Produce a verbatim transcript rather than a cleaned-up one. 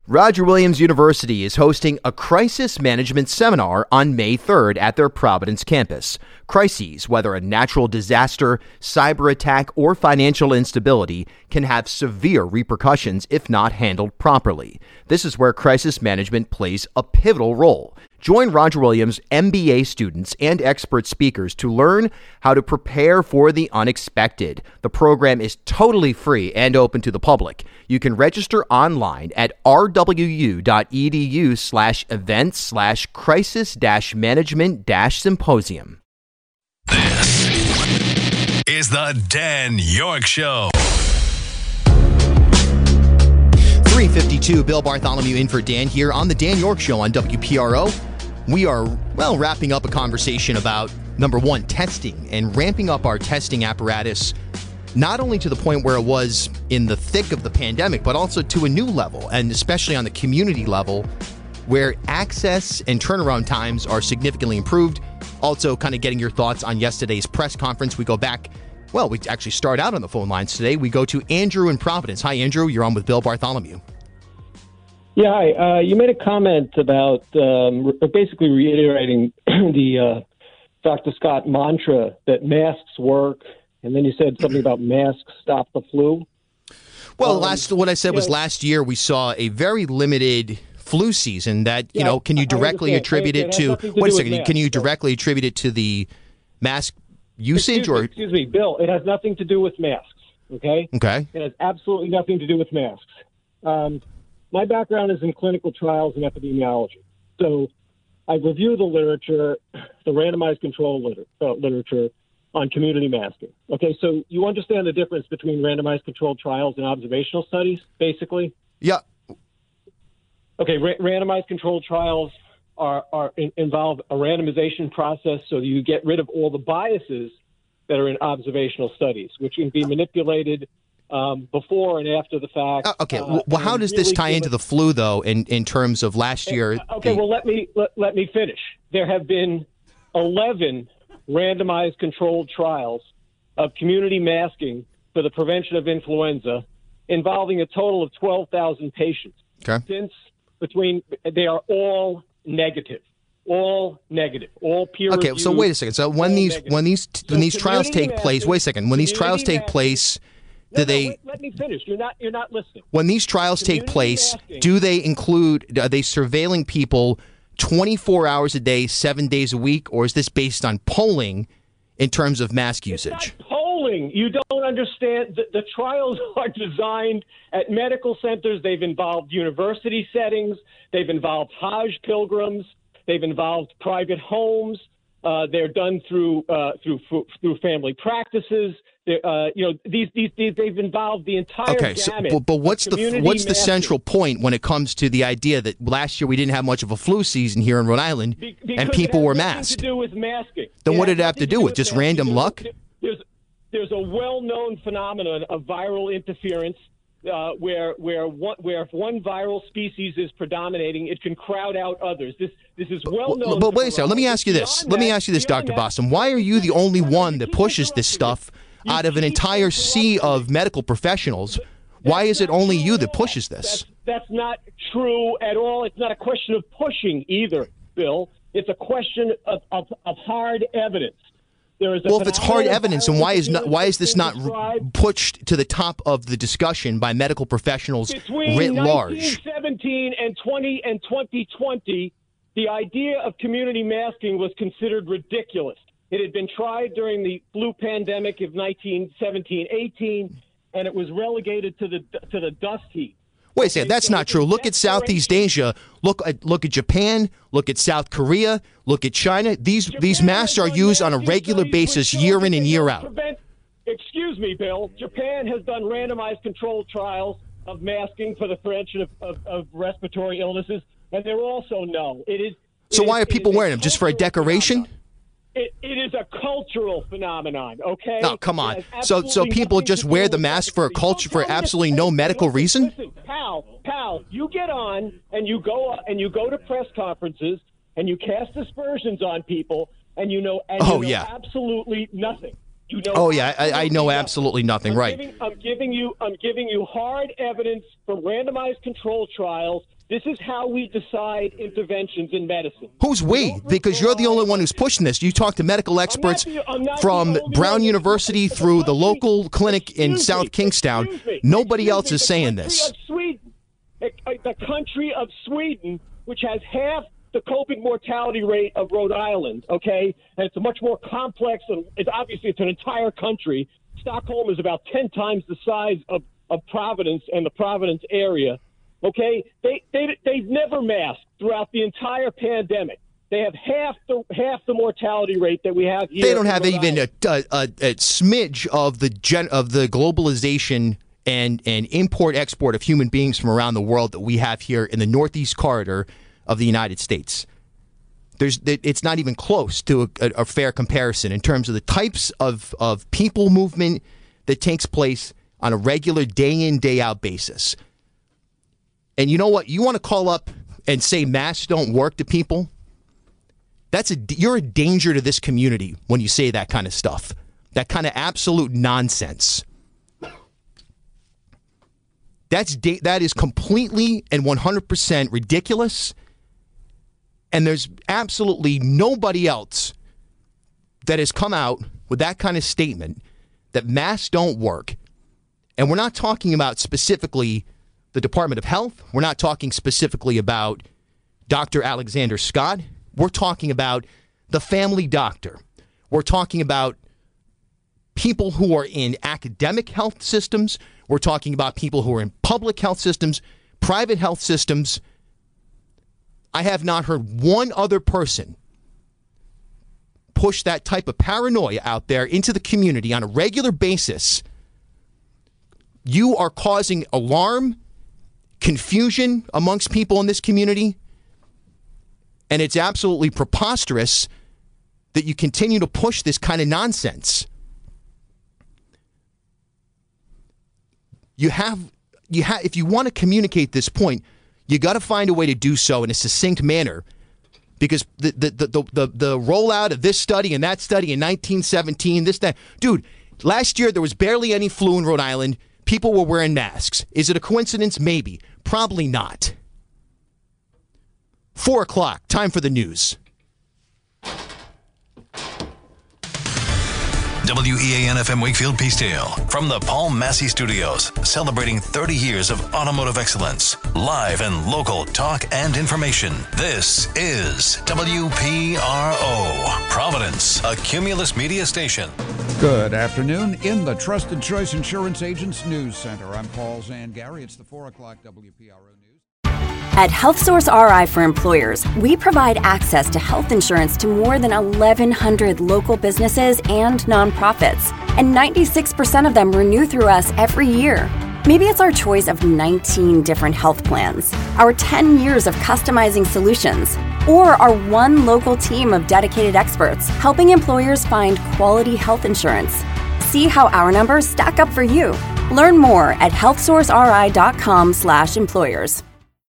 Roger Williams University is hosting a crisis management seminar on May third at their Providence campus. Crises, whether a natural disaster, cyber attack, or financial instability, can have severe repercussions if not handled properly. This is where crisis management plays a pivotal role. Join Roger Williams M B A students and expert speakers to learn how to prepare for the unexpected. The program is totally free and open to the public. You can register online at rwu.edu slash events slash crisis dash management dash symposium. This is the Dan York Show. three fifty-two, Bill Bartholomew in for Dan here on the Dan York Show on W P R O. We are, well, wrapping up a conversation about, number one, testing and ramping up our testing apparatus, not only to the point where it was in the thick of the pandemic, but also to a new level, and especially on the community level, where access and turnaround times are significantly improved. Also, kind of getting your thoughts on yesterday's press conference. We go back, well, we actually start out on the phone lines today. We go to Andrew in Providence. Hi, Andrew. You're on with Bill Bartholomew. Yeah, hi. Uh, you made a comment about um, basically reiterating the uh, Doctor Scott mantra that masks work, and then you said something about masks stop the flu. Well, um, last what I said was know, last year we saw a very limited flu season that, you yeah, know, can you directly attribute it to, to wait a second, masks, can you so. directly attribute it to the mask usage? Excuse or me, excuse me, Bill, it has nothing to do with masks, okay? Okay. It has absolutely nothing to do with masks. Um, my background is in clinical trials and epidemiology. So I review the literature, the randomized control liter- uh, literature on community masking. Okay, so you understand the difference between randomized controlled trials and observational studies, basically? Yeah. Okay, ra- randomized controlled trials are, are in, involve a randomization process so you get rid of all the biases that are in observational studies, which can be manipulated um, before and after the fact. Uh, okay, uh, well, how does this really tie into the flu, though, in, in terms of last year? Okay, the- well, let me let, let me finish. There have been eleven randomized controlled trials of community masking for the prevention of influenza involving a total of twelve thousand patients. Okay. Since between, they are all negative. All negative, all peer Okay, reviewed. so wait a second. So when these negative. when these So when these trials community take place, masking- wait a second. When these trials community take masking- place, No, do no, they? wait, let me finish. You're not. You're not listening. When these trials take Community place, masking- do they include? Are they surveilling people twenty-four hours a day, seven days a week, or is this based on polling in terms of mask usage? It's not polling. You don't understand. The, the trials are designed at medical centers. They've involved university settings. They've involved Hajj pilgrims. They've involved private homes. Uh, they're done through uh, through through family practices. Uh, you know, these, these these they've involved the entire Okay, so gamut. but, but what's of the community what's the masking. central point when it comes to the idea that last year we didn't have much of a flu season here in Rhode Island Be- and because people it has were nothing masked? To do with masking. Then what has did it have to nothing do with? Just masking. random There's- luck? There's there's a well-known phenomenon of viral interference. Uh, where where one, where if one viral species is predominating, it can crowd out others. This this is well known. But wait a second. Let me ask you this. Let me ask you this, Doctor Boston. Why are you the only one that pushes this stuff out of an entire sea of medical professionals? Why is it only you that pushes this? That's, that's not true at all. It's not a question of pushing either, Bill. It's a question of, of, of hard evidence. There is a Well, if it's hard phenomenon of evidence, then why is not why is this not described pushed to the top of the discussion by medical professionals between writ nineteen large? seventeen and twenty and twenty twenty? The idea of community masking was considered ridiculous. It had been tried during the flu pandemic of nineteen seventeen eighteen, and it was relegated to the to the dust heap. Wait a second, that's not true. Look at Southeast Asia. Look at look at Japan. Look at South Korea. Look at China. These Japan these masks has are done used on a masking regular studies basis, which year show in that and they year don't out. prevent- Excuse me, Bill. Japan has done randomized controlled trials of masking for the prevention of, of, of respiratory illnesses, and they're also no. It is. So it why is- are people it is wearing them? Just for a cultural decoration? phenomenon. It, it is a cultural phenomenon, okay? No, come It on. has So so absolutely people nothing just to wear do the with mask for a efficacy. culture Don't for tell me to- absolutely no listen, medical listen, reason? Listen, pal, pal, you get on and you go and you go to press conferences and you cast aspersions on people and you know and Oh, you know yeah. absolutely nothing. You know Oh yeah, I, I know absolutely absolutely nothing. I'm Right. Giving, I'm giving you I'm giving you hard evidence from randomized control trials This is how we decide interventions in medicine. Who's we? Because you're the only one who's pushing this. You talk to medical experts I'm not the, I'm not from Brown University the through the country, local clinic in excuse South me, Kingstown. me, Nobody else me, is the saying country this. Of Sweden, the country of Sweden, which has half the COVID mortality rate of Rhode Island, okay? And it's a much more complex, and it's obviously it's an entire country. Stockholm is about ten times the size of, of Providence and the Providence area. Okay, they they they've never masked throughout the entire pandemic. They have half the half the mortality rate that we have here. They don't have even a, a, a, a smidge of the gen, of the globalization and and import export of human beings from around the world that we have here in the Northeast corridor of the United States. There's it's not even close to a, a fair comparison in terms of the types of of people movement that takes place on a regular day in day out basis. And you know what? You want to call up and say masks don't work to people? That's a you're a danger to this community when you say that kind of stuff. That kind of absolute nonsense. That's da- that is completely and one hundred percent ridiculous. And there's absolutely nobody else that has come out with that kind of statement that masks don't work. And we're not talking about specifically the Department of Health. We're not talking specifically about Doctor Alexander Scott. We're talking about the family doctor. We're talking about people who are in academic health systems. We're talking about people who are in public health systems, private health systems. I have not heard one other person push that type of paranoia out there into the community on a regular basis. You are causing alarm, confusion amongst people in this community, and it's absolutely preposterous that you continue to push this kind of nonsense. You have, you have, if you want to communicate this point, you got to find a way to do so in a succinct manner, because the the, the the the the rollout of this study and that study in nineteen seventeen, this that, dude, last year there was barely any flu in Rhode Island. People were wearing masks. Is it a coincidence? Maybe. Probably not. Four o'clock. Time for the news. W E A N F M Wakefield Peacedale from the Paul Massey Studios, celebrating thirty years of automotive excellence. Live and local talk and information. This is W P R O, Providence, a Cumulus Media station. Good afternoon in the Trusted Choice Insurance Agents News Center. I'm Paul Zangari. It's the four o'clock W P R O News. At HealthSource R I for Employers, we provide access to health insurance to more than eleven hundred local businesses and nonprofits, and ninety-six percent of them renew through us every year. Maybe it's our choice of nineteen different health plans, our ten years of customizing solutions, or our one local team of dedicated experts helping employers find quality health insurance. See how our numbers stack up for you. Learn more at health source r i dot com slash employers.